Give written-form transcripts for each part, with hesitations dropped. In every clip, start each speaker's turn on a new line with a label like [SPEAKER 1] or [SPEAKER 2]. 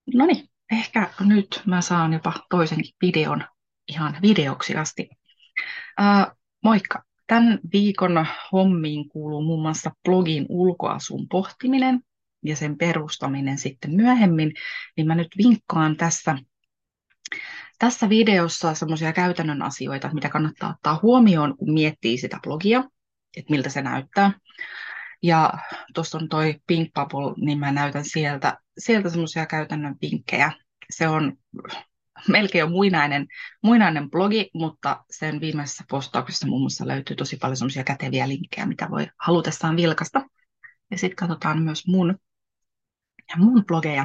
[SPEAKER 1] No niin, ehkä nyt mä saan jopa toisenkin videon ihan videoksi asti. Moikka! Tämän viikon hommiin kuuluu muun muassa blogin ulkoasun pohtiminen ja sen perustaminen sitten myöhemmin. Niin mä nyt vinkkaan tässä videossa semmoisia käytännön asioita, mitä kannattaa ottaa huomioon, kun miettii sitä blogia, että miltä se näyttää. Ja tuossa on toi Pink Bubble, niin mä näytän sieltä semmoisia käytännön vinkkejä. Se on melkein jo muinainen blogi, mutta sen viimeisessä postauksessa muun muassa löytyy tosi paljon semmoisia käteviä linkkejä, mitä voi halutessaan vilkasta. Ja sitten katsotaan myös mun blogeja.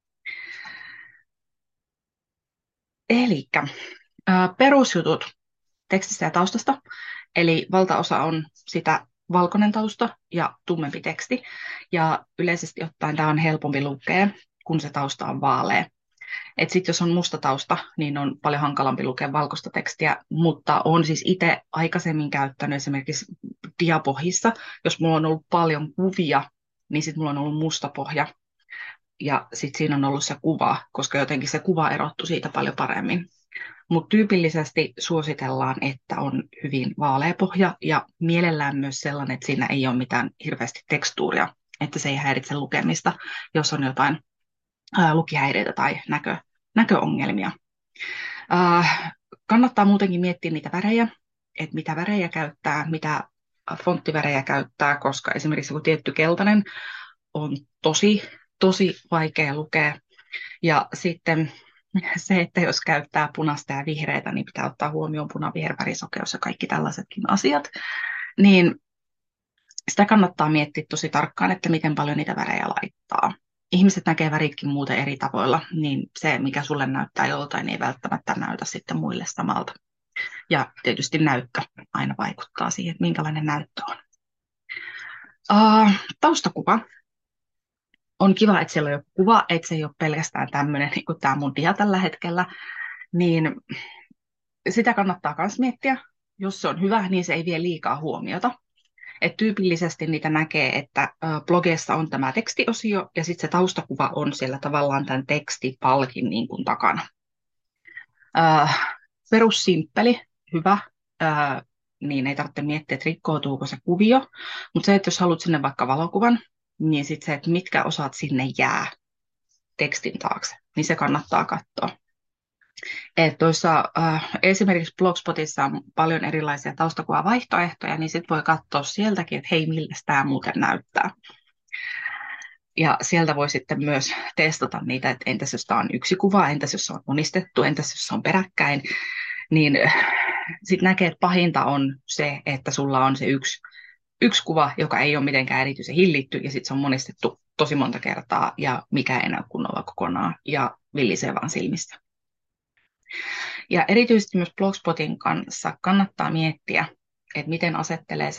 [SPEAKER 1] Eli perusjutut tekstistä ja taustasta. Eli valtaosa on sitä valkoinen tausta ja tummempi teksti. Ja yleisesti ottaen tämä on helpompi lukea, kun se tausta on vaalea. Et sit jos on musta tausta, niin on paljon hankalampi lukea valkoista tekstiä, mutta olen siis itse aikaisemmin käyttänyt esimerkiksi diapohjissa, jos mulla on ollut paljon kuvia, niin sitten mulla on ollut musta pohja ja sitten siinä on ollut se kuva, koska jotenkin se kuva erottu siitä paljon paremmin. Mutta tyypillisesti suositellaan, että on hyvin vaalea pohja ja mielellään myös sellainen, että siinä ei ole mitään hirveästi tekstuuria, että se ei häiritse lukemista, jos on jotain lukihäiriöitä tai näköongelmia. Kannattaa muutenkin miettiä niitä värejä, että mitä värejä käyttää, mitä fonttivärejä käyttää, koska esimerkiksi joku tietty keltainen on tosi vaikea lukea. Ja sitten se, että jos käyttää punaista ja vihreitä, niin pitää ottaa huomioon punavihervärisokeus ja kaikki tällaisetkin asiat. Niin sitä kannattaa miettiä tosi tarkkaan, että miten paljon niitä värejä laittaa. Ihmiset näkee väritkin muuten eri tavoilla, niin se, mikä sulle näyttää joltain, ei välttämättä näytä sitten muille samalta. Ja tietysti näyttö aina vaikuttaa siihen, että minkälainen näyttö on. Taustakuva. On kiva, että siellä on joku kuva, että se ei ole pelkästään tämmöinen, niin kuin tämä mun dia tällä hetkellä. Niin sitä kannattaa myös miettiä. Jos se on hyvä, niin se ei vie liikaa huomiota. Et tyypillisesti niitä näkee, että blogeissa on tämä tekstiosio ja sitten se taustakuva on siellä tavallaan tämän tekstipalkin niin kuin takana. Perussimppeli, hyvä, niin ei tarvitse miettiä, että rikkoutuuko se kuvio. Mutta se, että jos haluat sinne vaikka valokuvan, niin sitten se, että mitkä osat sinne jää tekstin taakse, niin se kannattaa katsoa. Et tuossa, esimerkiksi Blogspotissa on paljon erilaisia taustakuvavaihtoehtoja, niin sitten voi katsoa sieltäkin, että hei, miltä tämä muuten näyttää. Ja sieltä voi sitten myös testata niitä, että entäs jos tämä on yksi kuva, entäs jos se on monistettu, entäs jos se on peräkkäin. Niin sitten näkee, että pahinta on se, että sulla on se yksi kuva, joka ei ole mitenkään erityisen hillitty, ja sitten se on monistettu tosi monta kertaa, ja mikä ei näy kunnolla kokonaan, ja villisee vaan silmissä. Ja erityisesti myös Blogspotin kanssa kannattaa miettiä, että miten asettelee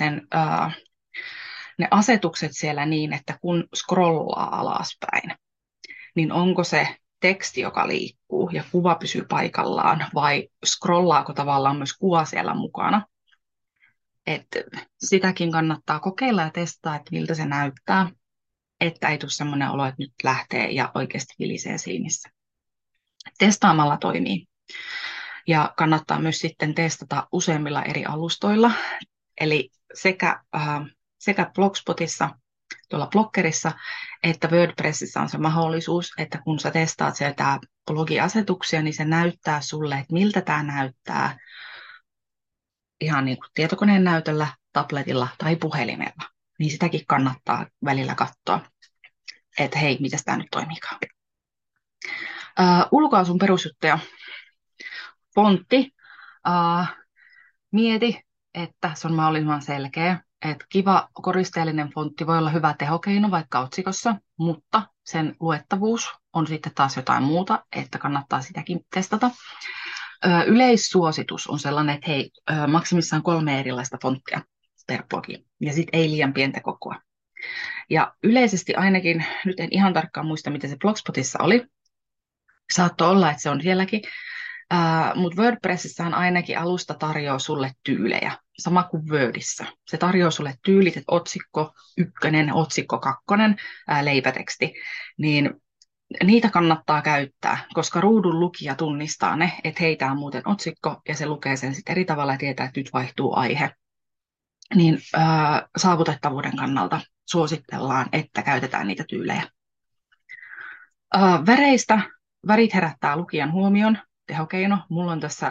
[SPEAKER 1] ne asetukset siellä niin, että kun scrollaa alaspäin, niin onko se teksti, joka liikkuu ja kuva pysyy paikallaan, vai scrollaako tavallaan myös kuva siellä mukana. Että sitäkin kannattaa kokeilla ja testaa, että miltä se näyttää, että ei tule sellainen olo, että nyt lähtee ja oikeasti vilisee silmissä. Testaamalla toimii. Ja kannattaa myös sitten testata useimmilla eri alustoilla. Eli sekä Blogspotissa, tuolla Bloggerissa, että WordPressissä on se mahdollisuus, että kun sä testaat sieltä blogiasetuksia, niin se näyttää sulle, että miltä tämä näyttää ihan niin kuin tietokoneen näytöllä, tabletilla tai puhelimella. Niin sitäkin kannattaa välillä katsoa, että hei, miten tämä nyt toimiikaan. Ulkoasun perusjuttuja. Fontti. Mieti, että se on mahdollisimman selkeä. Että kiva koristeellinen fontti voi olla hyvä tehokeino vaikka otsikossa, mutta sen luettavuus on sitten taas jotain muuta, että kannattaa sitäkin testata. Yleissuositus on sellainen, että hei, maksimissaan 3 erilaista fonttia per blogi, ja sitten ei liian pientä kokoa. Ja yleisesti ainakin, nyt en ihan tarkkaan muista, mitä se Blogspotissa oli, saattoi olla, että se on sielläkin, mutta WordPressissähän ainakin alusta tarjoaa sulle tyylejä, sama kuin Wordissä. Se tarjoaa sulle tyylit, että otsikko 1, otsikko 2, leipäteksti. Niin niitä kannattaa käyttää, koska ruudun lukija tunnistaa ne, että heitä on muuten otsikko ja se lukee sen sitten eri tavalla ja tietää, että nyt vaihtuu aihe. Niin saavutettavuuden kannalta suositellaan, että käytetään niitä tyylejä. Väreistä. Värit herättää lukijan huomion. Tehokeino. Mulla on tässä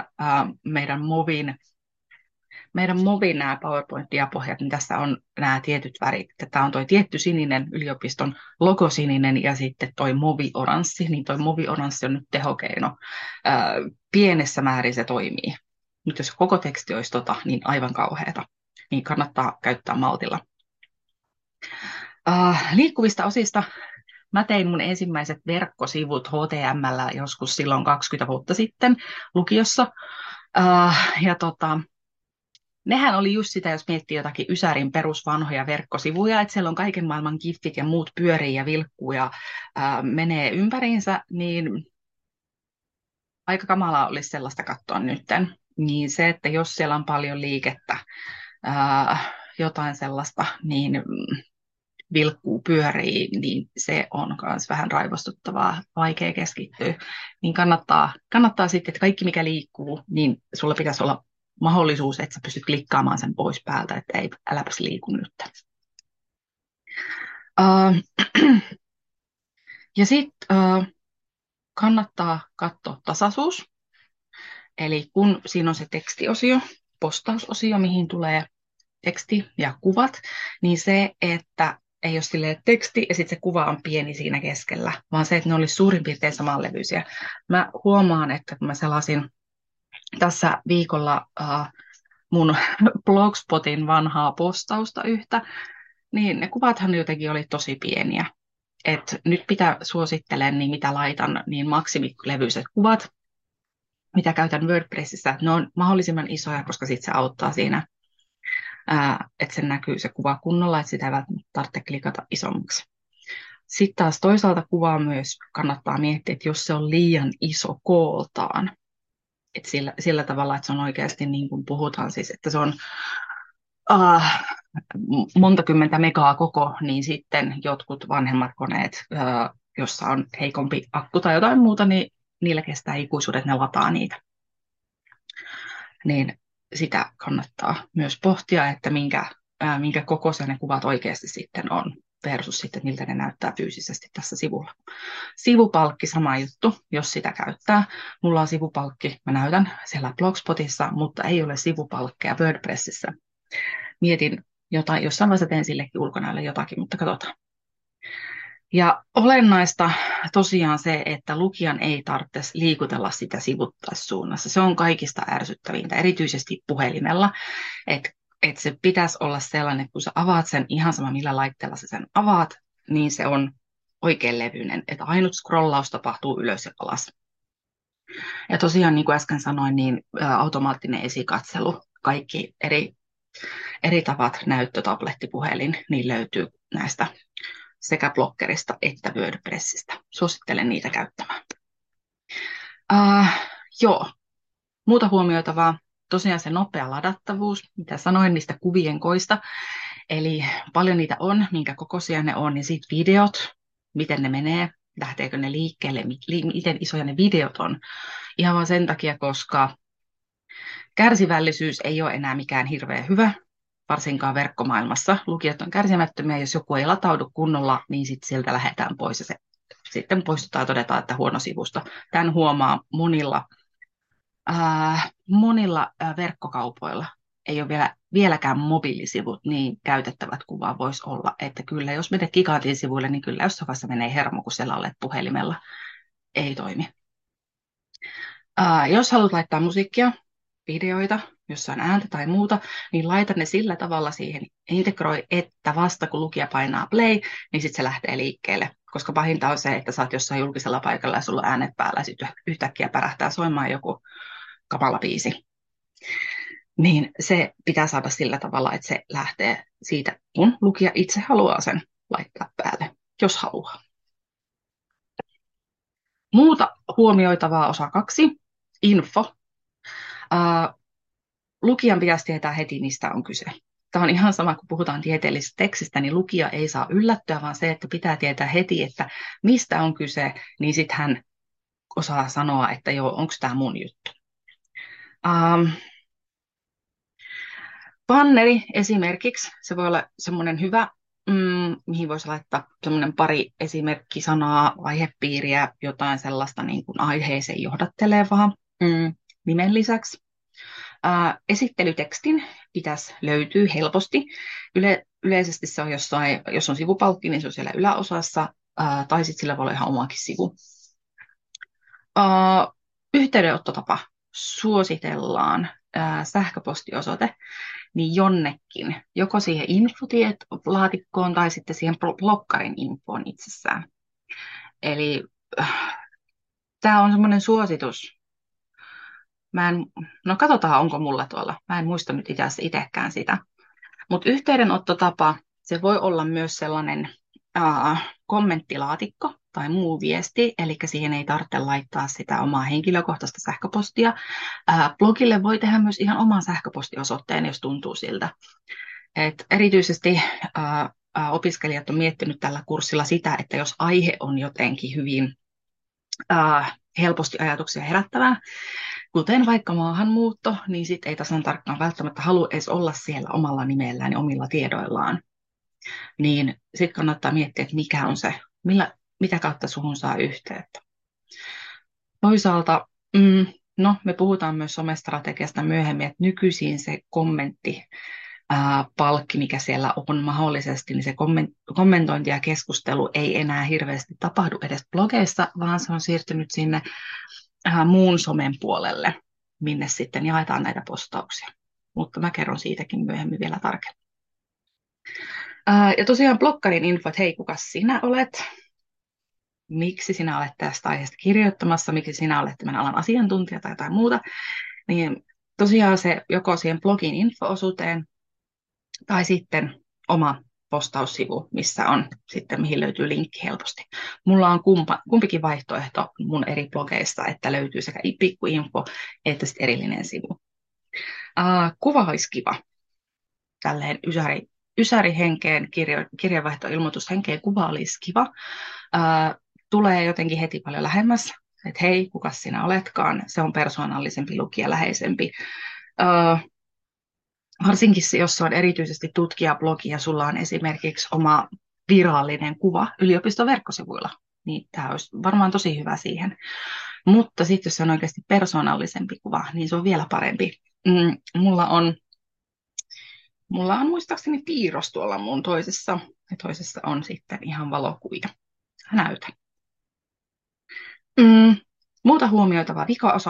[SPEAKER 1] meidän Movin nämä PowerPoint-diapohjat, niin tässä on nämä tietyt värit. Tämä on tuo tietty sininen, yliopiston logosininen ja sitten tuo Movi-oranssi. Niin tuo Movi-oranssi on nyt tehokeino. Pienessä määrin se toimii. Nyt jos koko teksti olisi niin aivan kauheata. Niin kannattaa käyttää maltilla. Liikkuvista osista. Mä tein mun ensimmäiset verkkosivut HTM:llä joskus silloin 20 vuotta sitten lukiossa. Nehän oli just sitä, jos miettii jotakin Ysärin perusvanhoja verkkosivuja, että siellä on kaiken maailman giffit ja muut pyörii ja vilkkuu ja menee ympäriinsä, niin aika kamalaa olisi sellaista katsoa nytten. Niin se, että jos siellä on paljon liikettä, jotain sellaista, niin vilkkuu pyörii, niin se on myös vähän raivostuttavaa, vaikea keskittyä. Niin kannattaa sitten, että kaikki mikä liikkuu, niin sulla pitäisi olla mahdollisuus, että sä pystyt klikkaamaan sen pois päältä, että ei, äläpäs liiku nyt. Ja sitten kannattaa katsoa tasaisuus. Eli kun siinä on se tekstiosio, postausosio, mihin tulee teksti ja kuvat, niin se, että ei ole silleen teksti ja sitten se kuva on pieni siinä keskellä, vaan se, että ne olisi suurin piirtein samanlevyisiä. Mä huomaan, että kun mä selasin tässä viikolla mun Blogspotin vanhaa postausta yhtä, niin ne kuvathan jotenkin oli tosi pieniä. Et nyt suosittelen, niin mitä laitan, niin maksimilevyiset kuvat, mitä käytän WordPressissä, että ne on mahdollisimman isoja, koska sitten se auttaa siinä, että se näkyy se kuva kunnolla, että sitä ei välttämättä tarvitse klikata isommaksi. Sitten taas toisaalta kuvaa myös kannattaa miettiä, että jos se on liian iso kooltaan, että sillä tavalla, että se on oikeasti niin kuin puhutaan siis, että se on monta kymmentä megaa koko, niin sitten jotkut vanhemmat koneet, jossa on heikompi akku tai jotain muuta, niin niillä kestää ikuisuudet, ne lataa niitä. Niin sitä kannattaa myös pohtia, että minkä kokoisia ne kuvat oikeasti sitten on versus sitten, miltä ne näyttää fyysisesti tässä sivulla. Sivupalkki, sama juttu, jos sitä käyttää. Mulla on sivupalkki, mä näytän siellä Blogspotissa, mutta ei ole sivupalkkeja WordPressissä. Mietin jossain vaiheessa teen sillekin ulkonäölle jotakin, mutta katsotaan. Ja olennaista tosiaan se, että lukijan ei tarvitse liikutella sitä sivuttaissuunnassa. Se on kaikista ärsyttävintä, erityisesti puhelimella. Että se pitäisi olla sellainen, että kun sä avaat sen ihan sama millä laitteella sä sen avaat, niin se on oikein levyinen. Että ainut scrollaus tapahtuu ylös ja alas. Ja tosiaan, niin kuin äsken sanoin, niin automaattinen esikatselu, kaikki eri tavat, näyttö, tablettipuhelin, niin löytyy näistä sekä Bloggerista että WordPressistä. Suosittelen niitä käyttämään. Joo, muuta huomioitavaa. Tosiaan se nopea ladattavuus, mitä sanoin niistä kuvien koista. Eli paljon niitä on, minkä kokoisia ne on, ja sitten videot, miten ne menee, lähteekö ne liikkeelle, miten isoja ne videot on. Ihan vaan sen takia, koska kärsivällisyys ei ole enää mikään hirveän hyvä, varsinkaan verkkomaailmassa. Lukijat on kärsimättömiä, jos joku ei lataudu kunnolla, niin sitten sieltä lähdetään pois ja se sitten poistutaan ja todetaan, että huono sivusto. Tämän huomaa monilla verkkokaupoilla. Ei ole vieläkään mobiilisivut, niin käytettävät kuvaa voisi olla, että kyllä jos menet Gigantin sivuille, niin kyllä jossain vaiheessa menee hermo, kun siellä olet puhelimella. Ei toimi. Jos haluat laittaa musiikkia, videoita, jossa on ääntä tai muuta, niin laita ne sillä tavalla siihen, integroi, että vasta kun lukija painaa play, niin sitten se lähtee liikkeelle. Koska pahinta on se, että sä oot jossain julkisella paikalla ja sulla on äänet päällä ja sitten yhtäkkiä pärähtää soimaan joku kamala biisi. Niin se pitää saada sillä tavalla, että se lähtee siitä, kun lukija itse haluaa sen laittaa päälle, jos haluaa. Muuta huomioitavaa osa 2, info. Lukijan pitäisi tietää heti, mistä on kyse. Tämä on ihan sama, kun puhutaan tieteellisestä tekstistä, niin lukija ei saa yllättyä, vaan se, että pitää tietää heti, että mistä on kyse, niin sitten hän osaa sanoa, että joo, onko tämä mun juttu. Banneri esimerkiksi, se voi olla semmoinen hyvä, mihin voisi laittaa semmoinen pari esimerkkisanaa, aihepiiriä, jotain sellaista niin kuin aiheeseen johdattelevaa nimen lisäksi. Esittelytekstin pitäisi löytyä helposti. Yleisesti se on jossain, jos on sivupalkki, niin se on siellä yläosassa, tai sitten sillä voi olla ihan omakin sivu. Yhteydenottotapa suositellaan sähköpostiosoite niin jonnekin, joko siihen infotieto-laatikkoon tai sitten siihen blokkarin infoon itsessään. Eli tämä on semmoinen suositus. No katsotaan, onko mulla tuolla. Mä en muista nyt itsekään sitä. Mutta yhteydenottotapa, se voi olla myös sellainen kommenttilaatikko tai muu viesti, eli siihen ei tarvitse laittaa sitä omaa henkilökohtaista sähköpostia. Blogille voi tehdä myös ihan oman sähköpostiosoitteen, jos tuntuu siltä. Et erityisesti opiskelijat on miettinyt tällä kurssilla sitä, että jos aihe on jotenkin hyvin helposti ajatuksia herättävää, kuten vaikka maahanmuutto, niin sitten ei tasan tarkkaan välttämättä halua edes olla siellä omalla nimellään ja omilla tiedoillaan. Niin sitten kannattaa miettiä, että mikä on se, mitä kautta suhun saa yhteyttä. Toisaalta, no me puhutaan myös somestrategiasta myöhemmin, että nykyisin se palkki, mikä siellä on mahdollisesti, niin se kommentointi ja keskustelu ei enää hirveästi tapahdu edes blogeissa, vaan se on siirtynyt sinne muun somen puolelle, minne sitten jaetaan näitä postauksia. Mutta mä kerron siitäkin myöhemmin vielä tarkemmin. Ja tosiaan blokkarin info, että hei, kuka sinä olet? Miksi sinä olet tästä aiheesta kirjoittamassa? Miksi sinä olet tämän alan asiantuntija tai jotain muuta? Niin tosiaan se joko siihen blogin info-osuuteen tai sitten oma postaussivu, missä on sitten, mihin löytyy linkki helposti. Mulla on kumpikin vaihtoehto mun eri blogeista, että löytyy sekä pikkuinfo että sitten erillinen sivu. Kuva olisi kiva. Tälleen ysärihenkeen, kirjeenvaihtoilmoitushenkeen kuva olisi kiva. Tulee jotenkin heti paljon lähemmäs, että hei, kuka sinä oletkaan. Se on persoonallisempi, lukijaläheisempi. Varsinkin jos se on erityisesti tutkijablogi ja sulla on esimerkiksi oma virallinen kuva yliopiston verkkosivuilla, niin tämä olisi varmaan tosi hyvä siihen. Mutta sitten jos se on oikeasti persoonallisempi kuva, niin se on vielä parempi. Mulla on muistaakseni piirros tuolla mun toisessa, ja toisessa on sitten ihan valokuvia. Näytän. Muuta huomioitavaa vika-osa.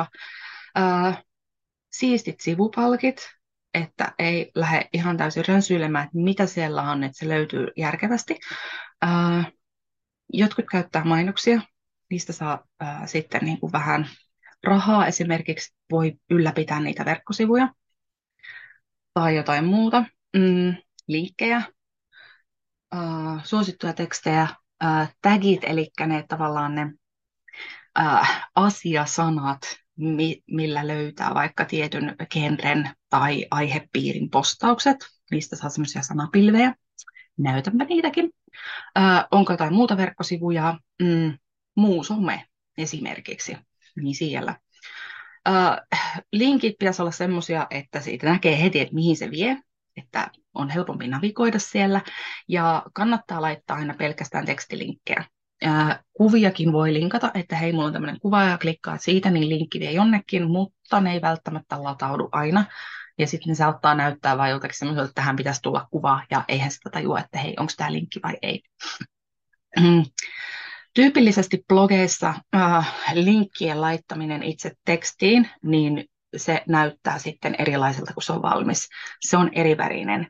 [SPEAKER 1] Siistit sivupalkit, että ei lähde ihan täysin rönsyilemään, että mitä siellä on, että se löytyy järkevästi. Jotkut käyttää mainoksia, niistä saa sitten niin kuin vähän rahaa, esimerkiksi voi ylläpitää niitä verkkosivuja tai jotain muuta. Linkkejä, suosittuja tekstejä, tagit, eli ne tavallaan ne asiasanat, millä löytää vaikka tietyn genren tai aihepiirin postaukset. Niistä saa semmoisia sanapilvejä. Näytänpä niitäkin. Onko jotain muuta verkkosivuja? Muu some esimerkiksi. Niin siellä. Linkit pitäisi olla semmoisia, että siitä näkee heti, että mihin se vie. Että on helpompi navigoida siellä. Ja kannattaa laittaa aina pelkästään tekstilinkkejä. Kuviakin voi linkata, että hei, mulla on tämmöinen kuva ja klikkaat siitä, niin linkki vie jonnekin, mutta ne ei välttämättä lataudu aina. Ja sitten ne saattaa näyttää vain joltakin semmoiselta, että tähän pitäisi tulla kuva, ja eihän sitä tajua, että hei, onko tämä linkki vai ei. Tyypillisesti blogeissa linkkien laittaminen itse tekstiin, niin se näyttää sitten erilaiselta, kun se on valmis. Se on erivärinen.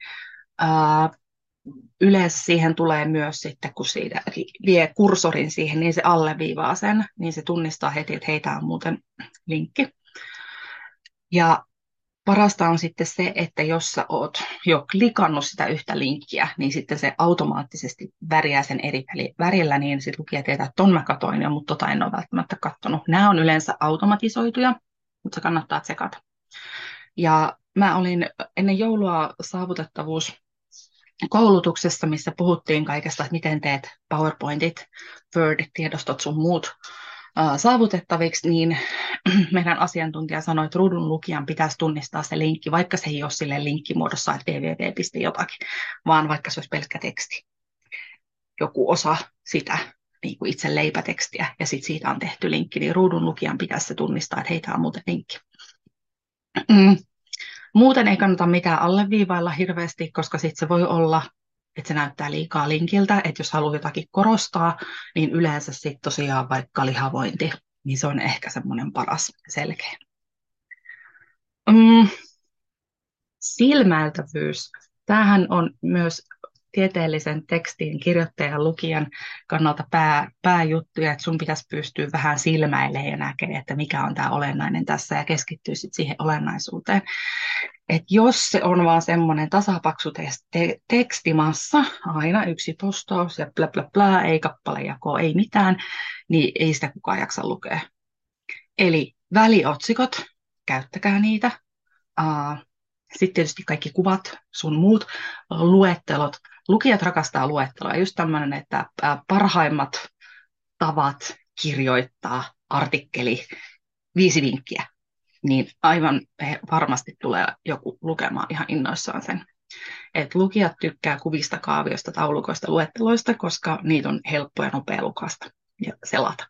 [SPEAKER 1] Yleensä siihen tulee myös sitten, kun siitä vie kursorin siihen, niin se alleviivaa sen, niin se tunnistaa heti, että hei, tämä on muuten linkki. Ja parasta on sitten se, että jos sä oot jo klikannut sitä yhtä linkkiä, niin sitten se automaattisesti värjää sen eri värillä, niin sitten lukija tietää, että ton mä katoin jo, mutta tota en ole välttämättä katsonut. Nämä on yleensä automatisoituja, mutta se kannattaa tsekata. Ja Mä olin ennen joulua saavutettavuuskoulutuksessa, missä puhuttiin kaikesta, että miten teet PowerPointit, Word-tiedostot sun muut saavutettaviksi, niin meidän asiantuntija sanoi, että ruudun lukijan pitäisi tunnistaa se linkki, vaikka se ei ole sille linkkimuodossa, että www. jotakin, vaan vaikka se olisi pelkkä teksti, joku osa sitä niin kuin itse leipätekstiä, ja sitten siitä on tehty linkki, niin ruudun lukijan pitäisi se tunnistaa, että heitä on muuten linkki. Muuten ei kannata mitään alleviivailla hirveästi, koska sitten se voi olla, että se näyttää liikaa linkiltä, että jos haluaa jotakin korostaa, niin yleensä sitten tosiaan vaikka lihavointi, niin se on ehkä semmoinen paras selkeä. Silmäiltävyys. Tämähän on myös tieteellisen tekstin kirjoittajan ja lukijan kannalta pääjuttuja, että sun pitäisi pystyä vähän silmäilemään ja näkemään, että mikä on tämä olennainen tässä ja keskittyä sitten siihen olennaisuuteen. Et jos se on vaan semmoinen tasapaksu tekstimassa, aina yksi postaus ja bla bla bla, ei kappalejakoa, ei mitään, niin ei sitä kukaan jaksa lukea. Eli väliotsikot, käyttäkää niitä. Sitten tietysti kaikki kuvat, sun muut luettelot. Lukijat rakastaa luetteloa. Just tämmöinen, että parhaimmat tavat kirjoittaa artikkeli 5 vinkkiä. Niin aivan varmasti tulee joku lukemaan ihan innoissaan sen. Et lukijat tykkää kuvista, kaavioista, taulukoista, luetteloista, koska niitä on helppo ja nopea lukasta ja selata.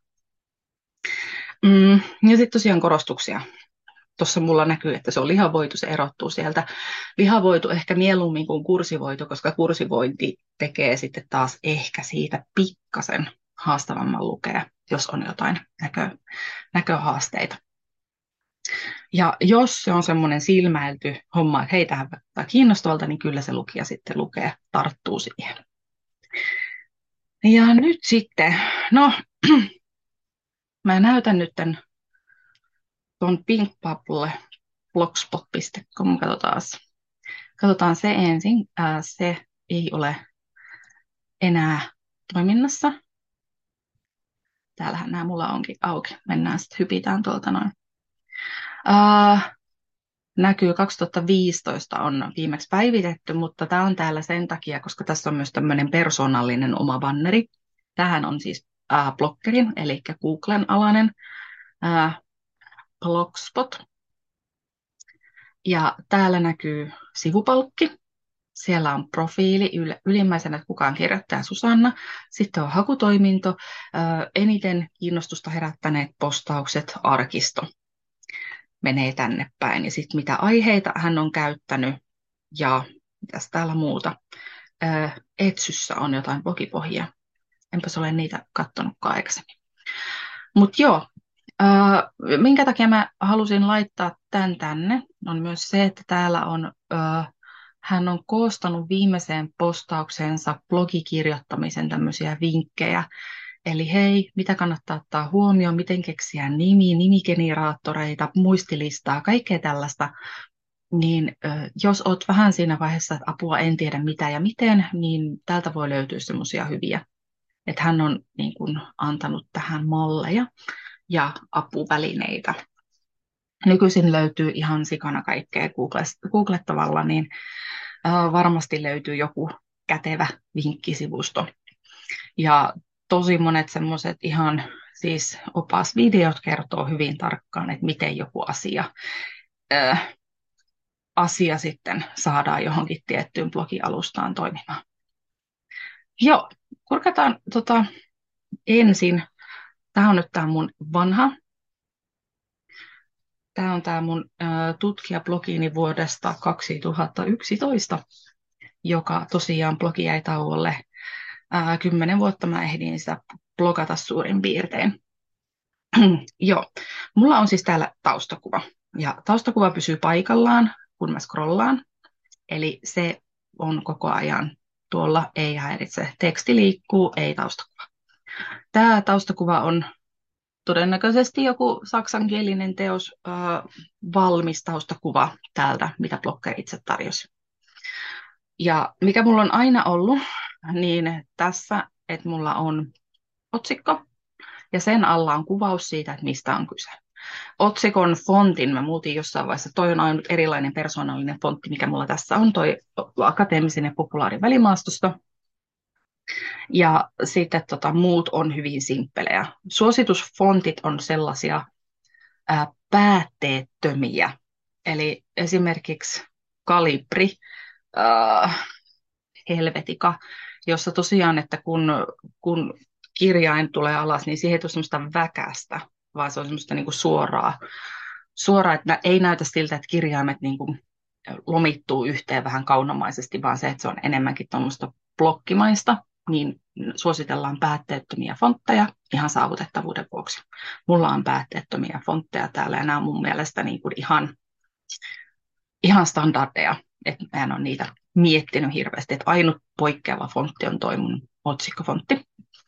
[SPEAKER 1] Ja sitten tosiaan korostuksia. Tuossa mulla näkyy, että se on lihavoitu, se erottuu sieltä. Lihavoitu ehkä mieluummin kuin kursivoitu, koska kursivointi tekee sitten taas ehkä siitä pikkasen haastavamman lukea, jos on jotain näköhaasteita. Ja jos se on semmoinen silmäilty homma, että hei, tähän vaikuttaa kiinnostavalta, niin kyllä se lukija sitten lukee, tarttuu siihen. Ja nyt sitten, no, mä näytän nyt tuon Pink Bubble blogspot.com, katsotaan se ensin. Se ei ole enää toiminnassa. Täällähän nämä mulla onkin auki. Mennään sitten, hypitään tuolta noin. Näkyy 2015 on viimeksi päivitetty, mutta tämä on täällä sen takia, koska tässä on myös tämmöinen persoonallinen oma banneri. Tämähän on siis bloggerin, eli Googlen alainen blogspot. Ja täällä näkyy sivupalkki. Siellä on profiili, ylimmäisenä, että kukaan kirjoittaja Susanna. Sitten on hakutoiminto, eniten kiinnostusta herättäneet postaukset, arkisto. Menee tänne päin. Ja sitten mitä aiheita hän on käyttänyt ja mitäs täällä muuta. Etsyssä on jotain blogipohjia. Enpäs ole niitä katsonutkaan aikaisemmin. Mutta joo, minkä takia mä halusin laittaa tämän tänne, on myös se, että täällä on, hän on koostanut viimeiseen postauksensa blogikirjoittamisen tämmöisiä vinkkejä. Eli hei, mitä kannattaa ottaa huomioon, miten keksiä nimigeneraattoreita, muistilistaa, kaikkea tällaista. Niin jos olet vähän siinä vaiheessa, että apua en tiedä mitä ja miten, niin täältä voi löytyä semmoisia hyviä. Että hän on niin kuin antanut tähän malleja ja apuvälineitä. Nykyisin löytyy ihan sikana kaikkea googlettavalla, niin varmasti löytyy joku kätevä vinkkisivusto. Ja tosi monet semmoiset ihan siis opasvideot kertoo hyvin tarkkaan, että miten joku asia sitten saadaan johonkin tiettyyn blogialustaan toimimaan. Joo, kurkataan ensin. Tämä on nyt tämä mun vanha. Tämä on tämä mun tutkijablogini vuodesta 2011, joka tosiaan blogi jäi tauolle. 10 vuotta mä ehdin sitä blogata suurin piirtein. Joo, mulla on siis täällä taustakuva. Ja taustakuva pysyy paikallaan, kun mä scrollaan. Eli se on koko ajan tuolla, ei häiritse. Teksti liikkuu, ei taustakuva. Tämä taustakuva on todennäköisesti joku saksankielinen teos, valmis taustakuva täältä, mitä Blogger itse tarjosi. Ja mikä mulla on aina ollut, niin tässä, että mulla on otsikko ja sen alla on kuvaus siitä, että mistä on kyse. Otsikon fontin mä muutin jossain vaiheessa. Toi on ainut erilainen persoonallinen fontti, mikä mulla tässä on, toi akateemisen ja populaarin välimaastosta. Ja sitten muut on hyvin simppelejä. Suositusfontit on sellaisia päätteettömiä. Eli esimerkiksi Kalibri, Helvetica, jossa tosiaan, että kun kirjain tulee alas, niin siihen ei tule semmoista väkästä, vaan se on semmoista niin kuin suoraa, että ei näytä siltä, että kirjaimet niin kuin lomittuu yhteen vähän kaunomaisesti, vaan se, että se on enemmänkin tuommoista blokkimaista, niin suositellaan päätteettömiä fontteja ihan saavutettavuuden vuoksi. Mulla on päätteettömiä fontteja täällä ja nämä on mun mielestä niin kuin ihan standardeja, että mä en ole niitä miettinyt hirveästi, että ainut poikkeava fontti on toi mun otsikkofontti.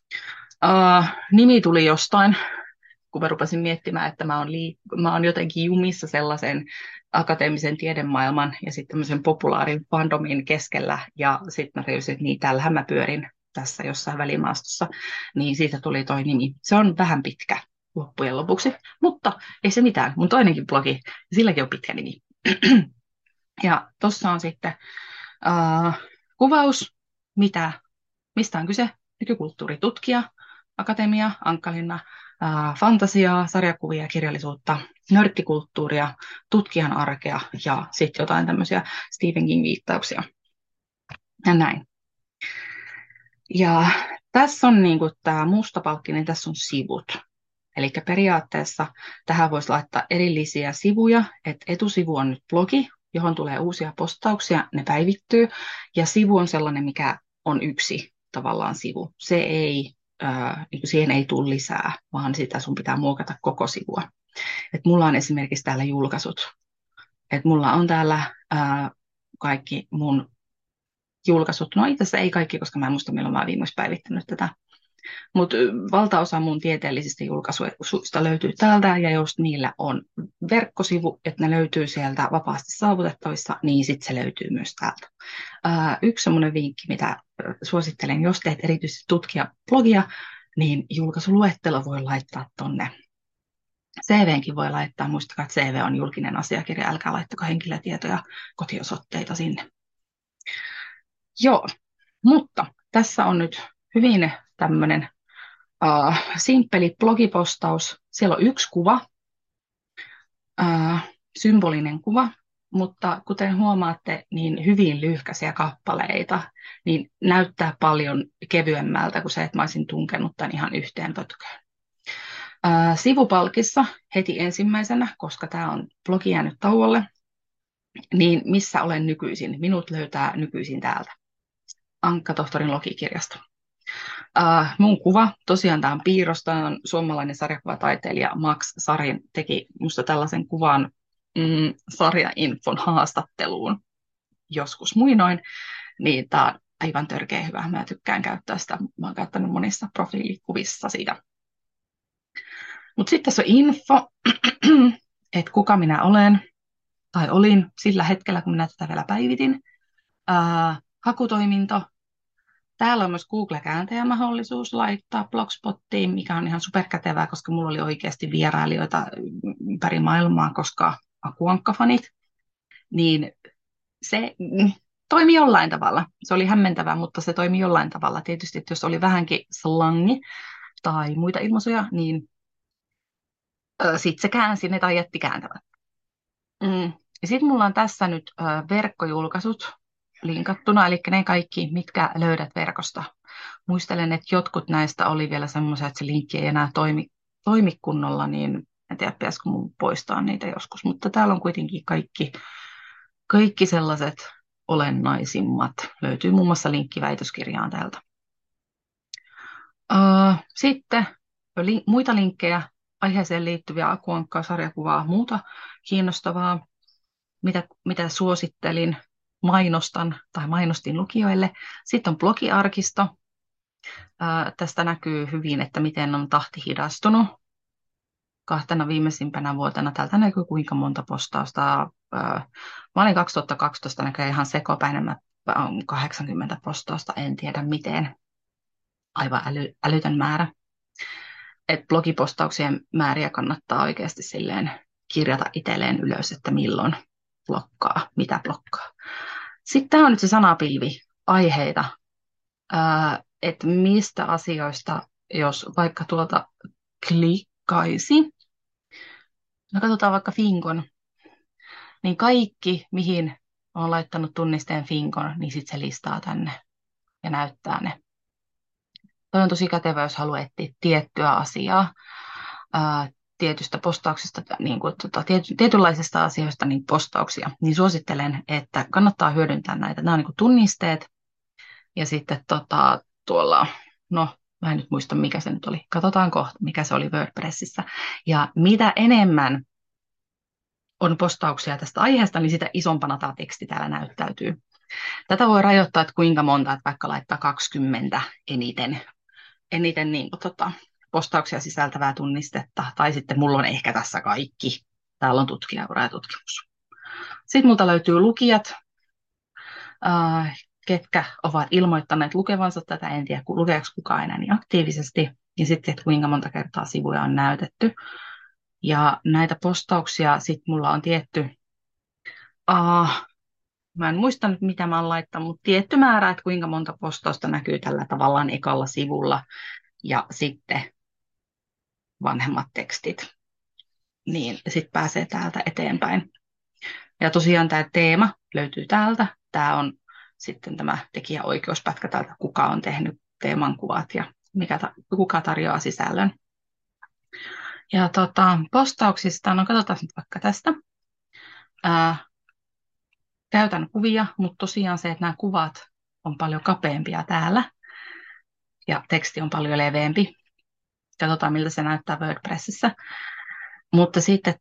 [SPEAKER 1] Nimi tuli jostain, kun mä rupesin miettimään, että mä oon jotenkin jumissa sellaisen akateemisen tiedemaailman ja sitten tämmöisen populaarin fandomin keskellä, ja sitten mä tajusin, että niin, täällähän mä pyörin tässä jossain välimaastossa, niin siitä tuli toi nimi. Se on vähän pitkä loppujen lopuksi, mutta ei se mitään. Mun toinenkin blogi, silläkin on pitkä nimi. Ja tuossa on sitten kuvaus, mistä on kyse, nykykulttuuritutkija, akatemia, Ankkalinna, fantasiaa, sarjakuvia, kirjallisuutta, nörttikulttuuria, tutkijan arkea ja sitten jotain tämmöisiä Stephen King-viittauksia. Ja näin. Ja tässä on niinku tämä musta palkki, niin tässä on sivut. Eli periaatteessa tähän voisi laittaa erillisiä sivuja, että etusivu on nyt blogi, johon tulee uusia postauksia, ne päivittyy, ja sivu on sellainen, mikä on yksi tavallaan sivu. Se ei, niin kuin siihen ei tule lisää, vaan sitä sun pitää muokata koko sivua. Et mulla on esimerkiksi täällä julkaisut. Et mulla on täällä kaikki mun julkaisut. No itse asiassa ei kaikki, koska mä en muista, milloin mä oon viimeksi päivittänyt tätä. Mutta valtaosa mun tieteellisistä julkaisuista löytyy täältä, ja jos niillä on verkkosivu, että ne löytyy sieltä vapaasti saavutettavissa, niin sitten se löytyy myös täältä. Yksi semmoinen vinkki, mitä suosittelen, jos teet erityisesti tutkijablogia, niin julkaisuluettelo voi laittaa tonne. CV:nkin voi laittaa, muistakaa, että CV on julkinen asiakirja, älkää laittako henkilötietoja, kotiosoitteita sinne. Joo, mutta tässä on nyt hyvin tämmöinen simppeli blogipostaus. Siellä on yksi kuva, symbolinen kuva, mutta kuten huomaatte, niin hyvin lyhkäisiä kappaleita, niin näyttää paljon kevyemmältä kuin se, että mä olisin tunkenut tämän ihan yhteen pötköön. Sivupalkissa heti ensimmäisenä, koska tämä on blogi jäänyt tauolle, niin missä olen nykyisin? Minut löytää nykyisin täältä Ankka-tohtorin logikirjasta. Mun kuva, tosiaan tämä on piirrosta, on suomalainen sarjakuvataiteilija Max Sarin teki musta tällaisen kuvan sarjainfon haastatteluun joskus muinoin, niin tämä on aivan törkeä hyvä. Mä tykkään käyttää sitä, mä oon käyttänyt monissa profiilikuvissa siitä. Mutta sitten tässä on info, että kuka minä olen tai olin sillä hetkellä, kun minä tätä vielä päivitin. Hakutoiminto. Täällä on myös Google-kääntäjämahdollisuus laittaa Blogspottiin, mikä on ihan superkätevää, koska mulla oli oikeasti vierailijoita ympäri maailmaa, koska Akuankka-fanit. Niin se toimi jollain tavalla. Se oli hämmentävää, mutta se toimi jollain tavalla. Tietysti, että jos oli vähänkin slangi tai muita ilmaisuja, niin sitten se käänsi ne tai jätti kääntävät. Ja sitten mulla on tässä nyt verkkojulkaisut linkattuna, eli ne kaikki, mitkä löydät verkosta. Muistelen, että jotkut näistä oli vielä semmoisia, että se linkki ei enää toimi kunnolla, niin en tiedä, pitäisikö mun poistaa niitä joskus, mutta täällä on kuitenkin kaikki sellaiset olennaisimmat. Löytyy muun muassa linkki väitöskirjaan täältä. Sitten muita linkkejä, aiheeseen liittyviä Akuankkaa, sarjakuvaa, muuta kiinnostavaa, mitä suosittelin, mainostin lukijoille. Sitten on blogiarkisto. Tästä näkyy hyvin, että miten on tahti hidastunut. 2 viimeisimpänä vuotena täältä näkyy kuinka monta postausta. Mä olin 2012 näkyy ihan sekopäin, 80 postausta, en tiedä miten. Aivan älytön määrä. että blogipostauksien määriä kannattaa oikeasti silleen kirjata itselleen ylös, että milloin blokkaa, mitä blokkaa. Sitten tämä on nyt se sanapilvi, aiheita, että mistä asioista, jos vaikka tuolta klikkaisi, no katsotaan vaikka Finkon, niin kaikki, mihin on laittanut tunnisteen Finkon, niin sitten se listaa tänne ja näyttää ne. Toi on tosi kätevä, jos haluaa etsiä tiettyä asiaa, tietystä postauksesta, niin kuin, tietynlaisista asioista niin postauksia, niin suosittelen, että kannattaa hyödyntää näitä. Nämä on niin kuin tunnisteet ja sitten tuolla, no mä en nyt muista mikä se nyt oli, katsotaan kohta, mikä se oli WordPressissä. Ja mitä enemmän on postauksia tästä aiheesta, niin sitä isompana tämä teksti täällä näyttäytyy. Tätä voi rajoittaa, että kuinka monta, että vaikka laittaa 20 eniten niin kuin, postauksia sisältävää tunnistetta, tai sitten mulla on ehkä tässä kaikki. Täällä on tutkijaura ja tutkimus. Sitten multa löytyy lukijat, ketkä ovat ilmoittaneet lukevansa tätä, en tiedä lukeeko kukaan enää niin aktiivisesti, ja sitten, että kuinka monta kertaa sivuja on näytetty. Ja näitä postauksia sitten mulla on tietty, mä en muista nyt mitä mä oon laittanut, mutta tietty määrä, että kuinka monta postausta näkyy tällä tavallaan ekalla sivulla, ja sitten vanhemmat tekstit, niin sitten pääsee täältä eteenpäin. Ja tosiaan tämä teema löytyy täältä. Tämä on sitten tämä tekijäoikeuspätkä täältä, kuka on tehnyt teeman kuvat ja kuka tarjoaa sisällön. Ja postauksista, no katsotaan nyt vaikka tästä. Käytän kuvia, mutta tosiaan se, että nämä kuvat on paljon kapeampia täällä ja teksti on paljon leveämpi. Katsotaan, miltä se näyttää WordPressissä. Mutta sitten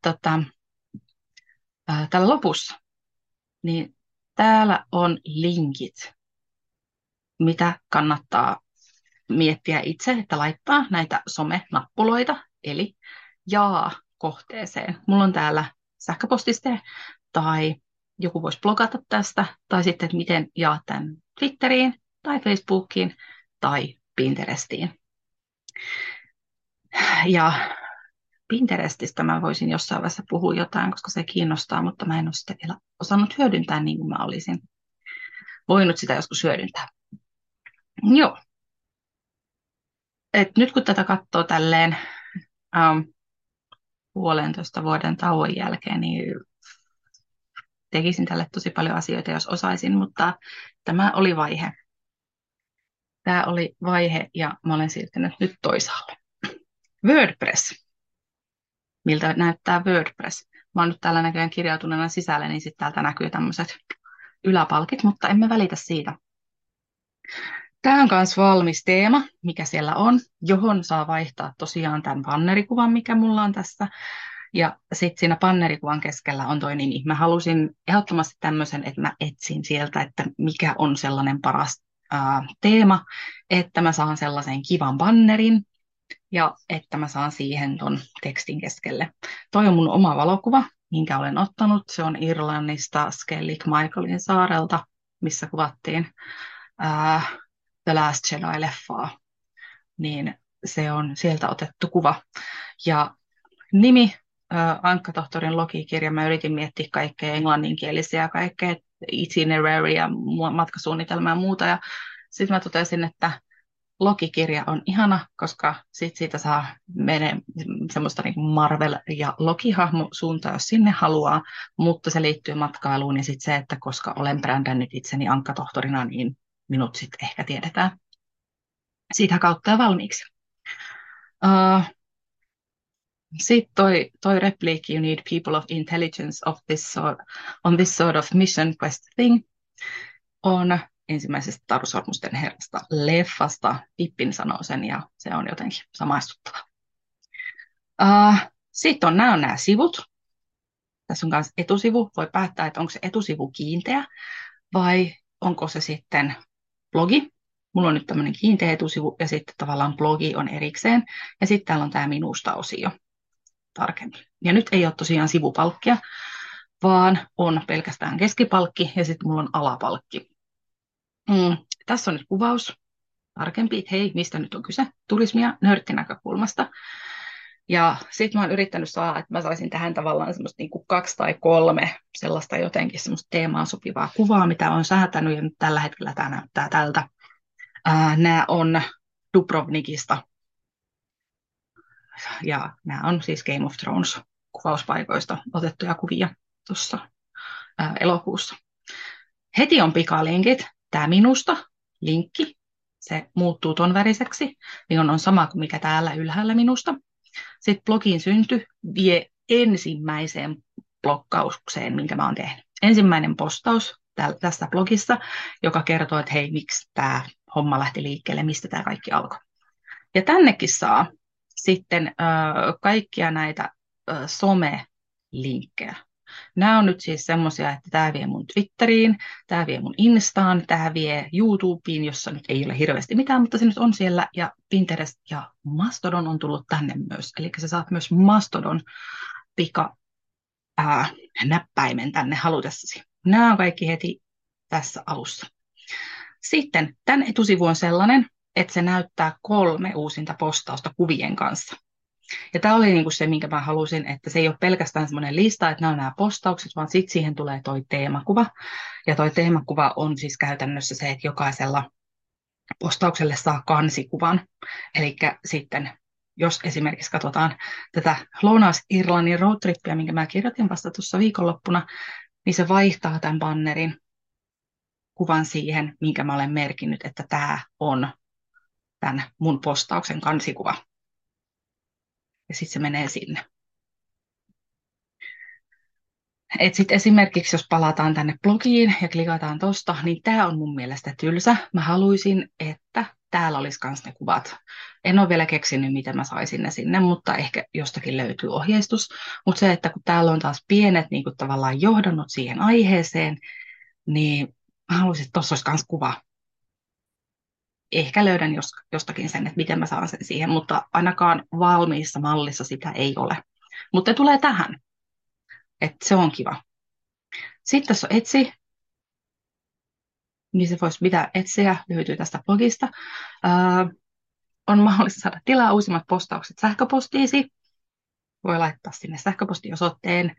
[SPEAKER 1] täällä lopussa, niin täällä on linkit, mitä kannattaa miettiä itse, että laittaa näitä some-nappuloita, eli jaa kohteeseen. Mulla on täällä sähköpostiste, tai joku voisi blogata tästä, tai sitten, että miten jaat tämän Twitteriin, tai Facebookiin, tai Pinterestiin. Ja Pinterestistä mä voisin jossain vaiheessa puhua jotain, koska se kiinnostaa, mutta mä en ole sitä vielä osannut hyödyntää niin kuin mä olisin voinut sitä joskus hyödyntää. Joo. Et nyt kun tätä katsoo tälleen 1,5 vuoden tauon jälkeen, niin tekisin tälle tosi paljon asioita, jos osaisin, mutta tämä oli vaihe. Tämä oli vaihe ja mä olen siirtynyt nyt toisaalle. WordPress. Miltä näyttää WordPress? Mä oon nyt täällä näköjään kirjautuneena sisälle, niin sitten täältä näkyy tämmöiset yläpalkit, mutta emme välitä siitä. Tämä on myös valmis teema, mikä siellä on, johon saa vaihtaa tosiaan tämän bannerikuvan, mikä mulla on tässä. Ja sitten siinä bannerikuvan keskellä on toi nimi. Mä halusin ehdottomasti tämmöisen, että mä etsin sieltä, että mikä on sellainen paras teema, että mä saan sellaisen kivan bannerin ja että mä saan siihen ton tekstin keskelle. Toi on mun oma valokuva, minkä olen ottanut. Se on Irlannista Skellig Michaelin saarelta, missä kuvattiin The Last Jedi-leffaa. Niin se on sieltä otettu kuva. Ja nimi, Ankka-tohtorin logikirja, mä yritin miettiä kaikkea englanninkielisiä, kaikkea itinerary ja matkasuunnitelmaa ja muuta. Ja sitten mä totesin, että logikirja on ihana, koska siitä saa mene semmoista niin Marvel- ja Loki-hahmo suuntaa, jos sinne haluaa, mutta se liittyy matkailuun ja sitten se, että koska olen brändännyt itseni Ankka-tohtorina, niin minut sitten ehkä tiedetään siitä kautta ja valmiiksi. Sitten toi repliikki, you need people of intelligence on this sort of mission quest thing, on ensimmäisestä Taru Sormusten herrasta leffasta. Pippin sanoo sen ja se on jotenkin samaistuttava. Sitten nämä sivut. Tässä on myös etusivu. Voi päättää, että onko se etusivu kiinteä vai onko se sitten blogi. Mulla on nyt tämmöinen kiinteä etusivu ja sitten tavallaan blogi on erikseen. Ja sitten täällä on tämä minusta-osio tarkemmin. Ja nyt ei ole tosiaan sivupalkkia, vaan on pelkästään keskipalkki ja sitten mulla on alapalkki. Tässä on nyt kuvaus. tarkempi, että hei, mistä nyt on kyse, turismia nörttinäkökulmasta. Ja sitten mä oon yrittänyt saada, että mä saisin tähän tavallaan semmoista niin kuin 2 tai 3 sellaista jotenkin semmoista teemaan sopivaa kuvaa, mitä on säätänyt, ja nyt tällä hetkellä tämä näyttää tältä. Nämä on Dubrovnikista, ja nämä on siis Game of Thrones kuvauspaikoista otettuja kuvia tuossa elokuussa. Heti on pikalinkit. Tämä minusta linkki, se muuttuu ton väriseksi, niin on sama kuin mikä täällä ylhäällä minusta. Sitten blogin synty vie ensimmäiseen blokkaukseen, minkä mä oon tehnyt. Ensimmäinen postaus tässä blogissa, joka kertoo, että hei, miksi tämä homma lähti liikkeelle, mistä tämä kaikki alkoi. Ja tännekin saa sitten kaikkia näitä some-linkkejä. Nämä on nyt siis semmoisia, että tämä vie mun Twitteriin, tämä vie mun Instaan, tämä vie YouTubeen, jossa nyt ei ole hirveästi mitään, mutta se nyt on siellä, ja Pinterest ja Mastodon on tullut tänne myös. Eli sä saat myös Mastodon näppäimen tänne halutessasi. Nämä on kaikki heti tässä alussa. Sitten tämän etusivu on sellainen, että se näyttää 3 uusinta postausta kuvien kanssa. Ja tämä oli niinku se, minkä mä halusin, että se ei ole pelkästään semmoinen lista, että nämä on nämä postaukset, vaan sitten siihen tulee toi teemakuva. Ja toi teemakuva on siis käytännössä se, että jokaisella postaukselle saa kansikuvan. Eli sitten, jos esimerkiksi katsotaan tätä Lounais-Irlannin roadtrippiä, minkä mä kirjoitin vasta tuossa viikonloppuna, niin se vaihtaa tämän bannerin kuvan siihen, minkä mä olen merkinnyt, että tämä on tämän mun postauksen kansikuva. Ja sitten se menee sinne. Sitten esimerkiksi, jos palataan tänne blogiin ja klikataan tuosta, niin tämä on mun mielestä tylsä. Mä haluaisin, että täällä olisi myös ne kuvat. En ole vielä keksinyt, miten mä saisin ne sinne, mutta ehkä jostakin löytyy ohjeistus. Mutta se, että kun täällä on taas pienet niin kuin tavallaan johdannut siihen aiheeseen, niin mä haluaisin, että tuossa olisi myös kuva. Ehkä löydän jostakin sen, että miten mä saan sen siihen, mutta ainakaan valmiissa mallissa sitä ei ole. Mutta tulee tähän, että se on kiva. Sitten jos on etsi, niin se voisi mitä etsiä, löytyy tästä blogista. On mahdollista saada tilaa uusimmat postaukset sähköpostiisi. Voi laittaa sinne sähköpostiosoitteen.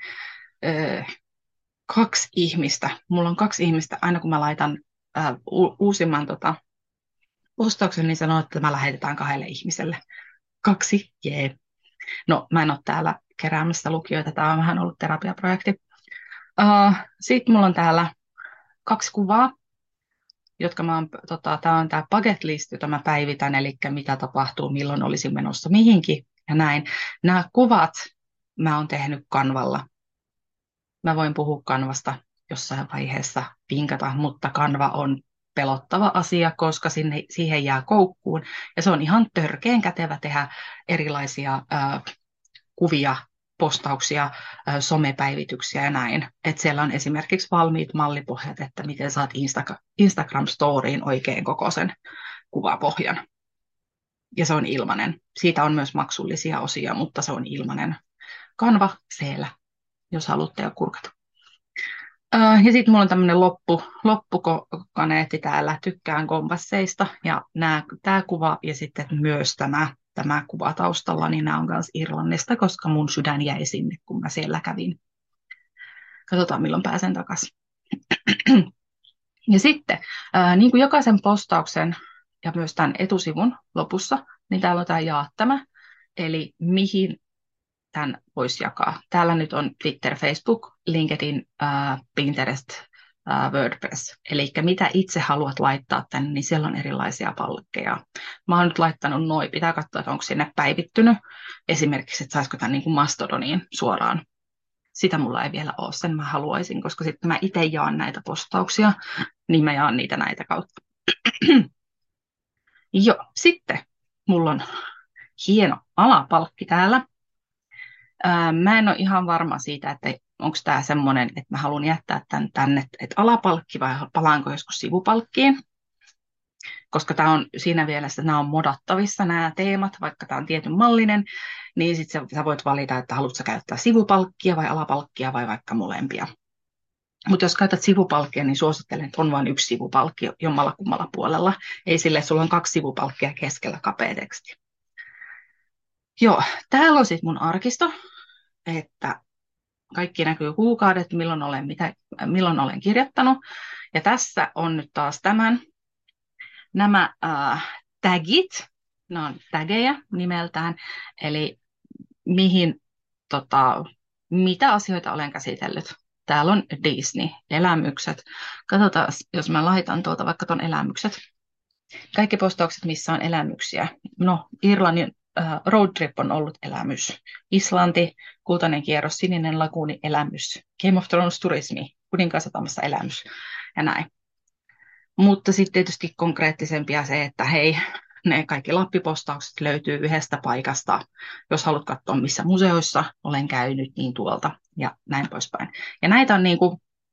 [SPEAKER 1] 2 ihmistä. Mulla on 2 ihmistä, aina kun mä laitan uusimman postauksen, niin sanoo, että mä lähetetään 2 ihmiselle. 2, jee. No, mä en ole täällä keräämässä lukijoita. Tämä on vähän ollut terapiaprojekti. Sitten mulla on täällä 2 kuvaa, jotka tämä on tämä bucket list, jota mä päivitän, eli mitä tapahtuu, milloin olisin menossa mihinkin ja näin. Nämä kuvat mä oon tehnyt Canvalla. Mä voin puhua Canvasta jossain vaiheessa vinkata, mutta Canva on pelottava asia, koska siihen jää koukkuun. Ja se on ihan törkeen kätevä tehdä erilaisia kuvia, postauksia, somepäivityksiä ja näin. Että siellä on esimerkiksi valmiit mallipohjat, että miten saat Instagram-storiin oikein kokoisen kuvapohjan. Ja se on ilmainen. Siitä on myös maksullisia osia, mutta se on ilmainen. Canva siellä, jos haluatte jo kurkata. Ja sitten mulla on tämmöinen loppukaneetti täällä, tykkään kompasseista, ja tämä kuva ja sitten myös tämä kuva taustalla, niin nämä on myös Irlannista, koska mun sydän jäi sinne, kun mä siellä kävin. Katsotaan, milloin pääsen takaisin. Ja sitten, niin kuin jokaisen postauksen ja myös tämän etusivun lopussa, niin täällä on tämä jaa tämä, eli mihin tämän voisi jakaa. Täällä nyt on Twitter, Facebook, LinkedIn, Pinterest, WordPress. Eli mitä itse haluat laittaa tänne, niin siellä on erilaisia palkkeja. Mä oon nyt laittanut noin, pitää katsoa, että onko sinne päivittynyt. Esimerkiksi, että saisiko tämän niin kuin Mastodoniin suoraan. Sitä mulla ei vielä ole, sen mä haluaisin, koska sitten mä itse jaan näitä postauksia, niin mä jaan niitä näitä kautta. Joo, sitten mulla on hieno alapalkki täällä. Mä en ole ihan varma siitä, että onko tämä semmoinen, että mä haluan jättää tämän tänne, että alapalkki vai palaanko joskus sivupalkkiin. Koska tämä on siinä mielessä, että nämä on modattavissa nämä teemat, vaikka tämä on tietyn mallinen, niin sitten sä voit valita, että haluatko käyttää sivupalkkia vai alapalkkia vai vaikka molempia. Mutta jos käytät sivupalkkia, niin suosittelen, että on vain yksi sivupalkki jommalla kummalla puolella. Ei sille, sulla on kaksi sivupalkkia keskellä kapea teksti. Joo, täällä on sitten mun arkisto, että kaikki näkyy kuukaudet, milloin olen kirjoittanut. Ja tässä on nyt taas nämä tagit, nämä on tageja nimeltään, eli mihin, mitä asioita olen käsitellyt. Täällä on Disney, elämykset. Katsotaan, jos mä laitan tuolta vaikka ton elämykset. Kaikki postaukset, missä on elämyksiä. No, Irlannin road trip on ollut elämys. Islanti, kultainen kierros, sininen laguuni elämys. Game of Thrones turismi, kuninkaansatamassa elämys ja näin. Mutta sitten tietysti konkreettisempia se, että hei, ne kaikki Lappi-postaukset löytyy yhdestä paikasta. Jos haluat katsoa, missä museoissa olen käynyt, niin tuolta ja näin poispäin. Ja näitä on niin kuin,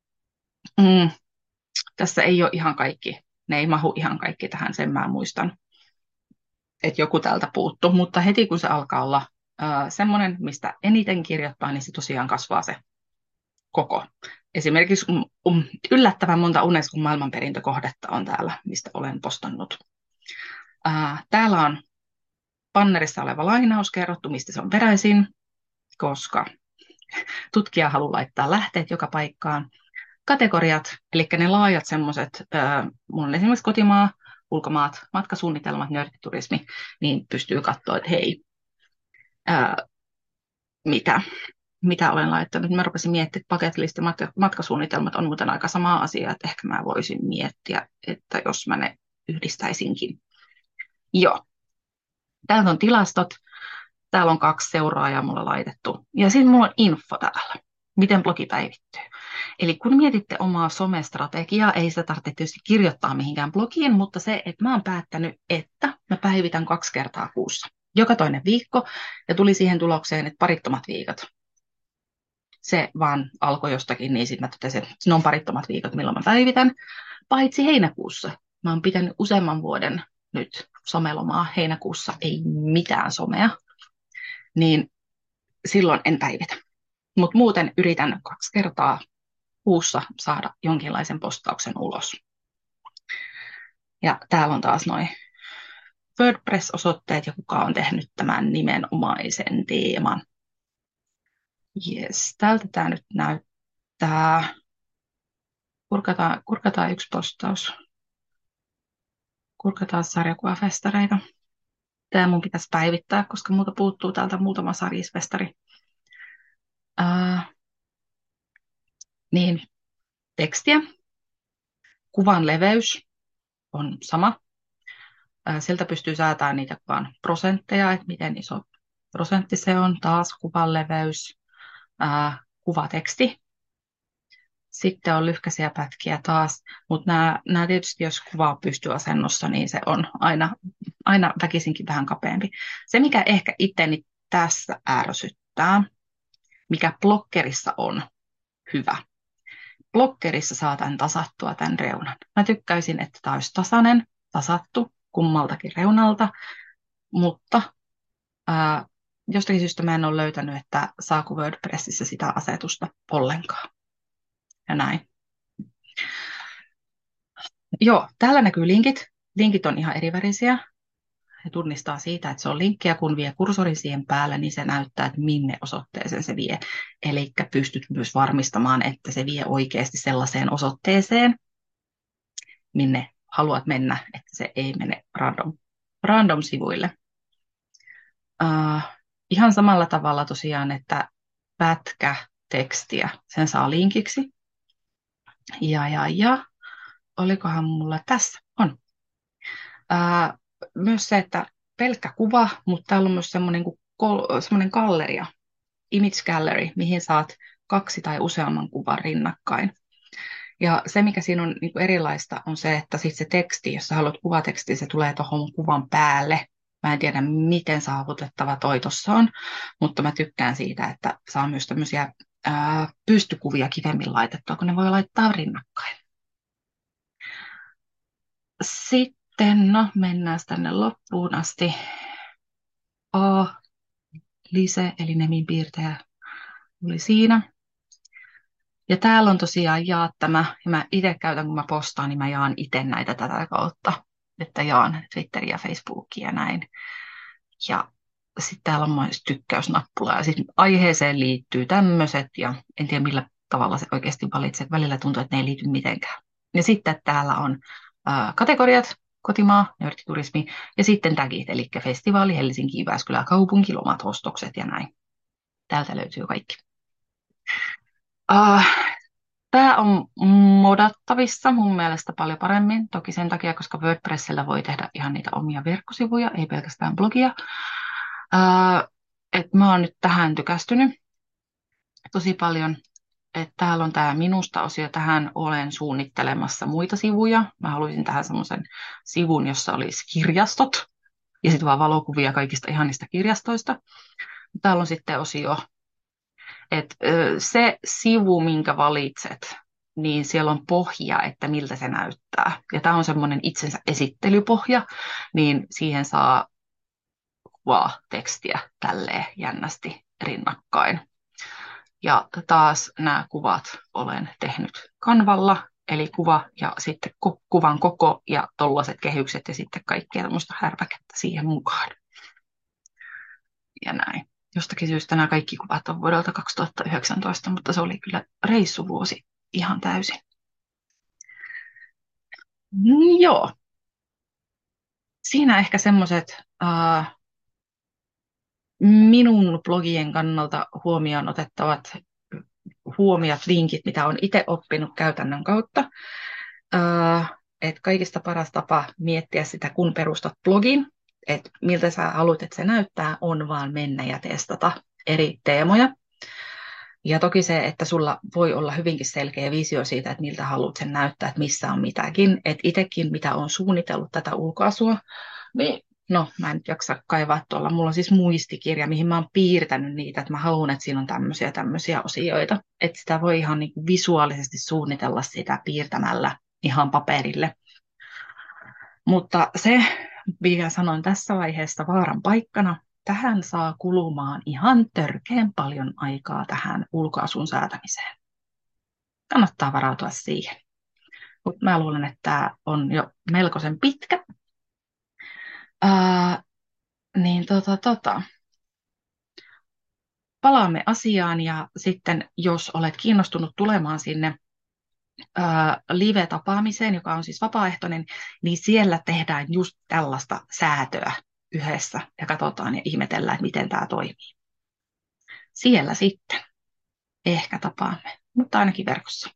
[SPEAKER 1] tässä ei ole ihan kaikki, ne ei mahu ihan kaikki tähän, sen mä muistan, että joku täältä puuttuu. Mutta heti kun se alkaa olla semmoinen, mistä eniten kirjoittaa, niin se tosiaan kasvaa se koko. Esimerkiksi yllättävän monta Unescon maailmanperintökohdetta on täällä, mistä olen postannut. Täällä on bannerissa oleva lainaus kerrottu, mistä se on peräisin, koska tutkija haluaa laittaa lähteet joka paikkaan. Kategoriat, eli ne laajat semmoiset, mun on esimerkiksi kotimaa, ulkomaat, matkasuunnitelmat, nörttiturismi, niin pystyy katsoa, että hei, mitä olen laittanut. Mä rupesin miettimään, että bucket list ja matkasuunnitelmat on muuten aika sama asia, että ehkä mä voisin miettiä, että jos mä ne yhdistäisinkin. Joo. Täältä on tilastot. Täällä on 2 seuraajaa mulla laitettu. Ja sitten mulla on info täällä, miten blogi päivittyy. Eli kun mietitte omaa somestrategiaa, ei sitä tarvitse tietysti kirjoittaa mihinkään blogiin, mutta se, että mä oon päättänyt, että mä päivitän 2 kertaa kuussa. Joka toinen viikko, ja tuli siihen tulokseen, että parittomat viikot. Se vaan alkoi jostakin, niin sitten mä totesin, että ne on parittomat viikot, milloin mä päivitän. Paitsi heinäkuussa. Mä oon pitänyt useamman vuoden nyt somelomaa. Heinäkuussa ei mitään somea. Niin silloin en päivitä. Mutta muuten yritän 2 kertaa kuussa saada jonkinlaisen postauksen ulos. Ja täällä on taas noin WordPress-osoitteet ja kuka on tehnyt tämän nimenomaisen teeman. Jes, tältä tämä nyt näyttää. Kurkataan yksi postaus. Kurkataan sarjakuvafestareita. Tämä mun pitäisi päivittää, koska multa puuttuu täältä muutama sarjisfestari. Niin, tekstiä. Kuvan leveys on sama. Sieltä pystyy säätämään niitä kuvan prosentteja, että miten iso prosentti se on. Taas kuvan leveys, kuvateksti. Sitten on lyhkäisiä pätkiä taas, mutta nämä tietysti, jos kuvaa pystyy asennossa, niin se on aina väkisinkin vähän kapeampi. Se, mikä ehkä itteni tässä ärsyttää, mikä blokkerissa on hyvä. Blokkerissa saatan tasattua tämän reunan. Mä tykkäisin, että tämä olisi tasainen, tasattu kummaltakin reunalta, mutta jostakin syystä mä en ole löytänyt, että saako WordPressissä sitä asetusta ollenkaan. Ja näin. Joo, täällä näkyy linkit. Linkit on ihan erivärisiä. Se tunnistaa siitä, että se on linkki, ja kun vie kursorin siihen päälle, niin se näyttää, että minne osoitteeseen se vie. Eli pystyt myös varmistamaan, että se vie oikeasti sellaiseen osoitteeseen, minne haluat mennä, että se ei mene random sivuille. Ihan samalla tavalla tosiaan, että pätkä tekstiä, sen saa linkiksi. Ja, olikohan mulla tässä? On. Myös se, että pelkkä kuva, mutta täällä on myös semmoinen galleria, image gallery, mihin saat 2 tai useamman kuvan rinnakkain. Ja se, mikä siinä on niin kuin erilaista, on se, että sit se teksti, jos sä haluat kuvateksti, se tulee tuohon kuvan päälle. Mä en tiedä, miten saavutettava toi tossa on, mutta mä tykkään siitä, että saa myös tämmöisiä pystykuvia kivemmin laitettua, kun ne voi laittaa rinnakkain. Sitten, mennään tänne loppuun asti. Lise, eli neminpiirtäjä, oli siinä. Ja täällä on tosiaan jaa tämä, ja mä itse käytän, kun mä postaan, niin mä jaan itse näitä tätä kautta, että jaan Twitteriä, Facebookia ja näin. Ja sitten täällä on myös tykkäysnappula, ja sitten aiheeseen liittyy tämmöiset, ja en tiedä millä tavalla se oikeasti valitset. Välillä tuntuu, että ne ei liity mitenkään. Ja sitten täällä on kategoriat, kotimaa, nörttiturismi, ja sitten tagit, eli festivaali, Helsinki, Jyväskylä, kaupunki, lomat, ostokset ja näin. Täältä löytyy kaikki. Tämä on modattavissa mun mielestä paljon paremmin. Toki sen takia, koska WordPressillä voi tehdä ihan niitä omia verkkosivuja, ei pelkästään blogia. Et mä oon nyt tähän tykästynyt tosi paljon. Et täällä on tämä minusta-osio. Tähän olen suunnittelemassa muita sivuja. Mä haluaisin tähän semmoisen sivun, jossa olisi kirjastot ja sitten vaan valokuvia kaikista ihanista kirjastoista. Täällä on sitten osio, että se sivu, minkä valitset, niin siellä on pohja, että miltä se näyttää. Ja tämä on semmoinen itsensä esittelypohja, niin siihen saa kuvaa tekstiä tälleen jännästi rinnakkain. Ja taas nämä kuvat olen tehnyt Canvalla, eli kuva ja sitten kuvan koko ja tollaiset kehykset ja sitten kaikkea tämmöistä härpäkettä siihen mukaan. Ja näin. Jostakin syystä nämä kaikki kuvat on vuodelta 2019, mutta se oli kyllä reissuvuosi ihan täysin. Joo. Siinä ehkä semmoiset minun blogien kannalta huomioon otettavat huomiot, vinkit, mitä olen itse oppinut käytännön kautta. Et kaikista paras tapa miettiä sitä, kun perustat blogin, että miltä sä haluat, että se näyttää, on vaan mennä ja testata eri teemoja. Ja toki se, että sulla voi olla hyvinkin selkeä visio siitä, että miltä haluat sen näyttää, että missä on mitäkin. Että itsekin, mitä on suunnitellut tätä ulkoasua, niin no, mä en nyt jaksa kaivaa tuolla. Mulla on siis muistikirja, mihin mä oon piirtänyt niitä, että mä haluan, että siinä on tämmöisiä osioita. Että sitä voi ihan niin kuin visuaalisesti suunnitella sitä piirtämällä ihan paperille. Mutta se, mikä sanoin tässä vaiheessa vaaran paikkana, tähän saa kulumaan ihan törkeän paljon aikaa tähän ulkoasun säätämiseen. Kannattaa varautua siihen. Mutta mä luulen, että tämä on jo melkoisen pitkä. Niin palaamme asiaan ja sitten jos olet kiinnostunut tulemaan sinne live-tapaamiseen, joka on siis vapaaehtoinen, niin siellä tehdään just tällaista säätöä yhdessä ja katsotaan ja ihmetellään, että miten tämä toimii. Siellä sitten ehkä tapaamme, mutta ainakin verkossa.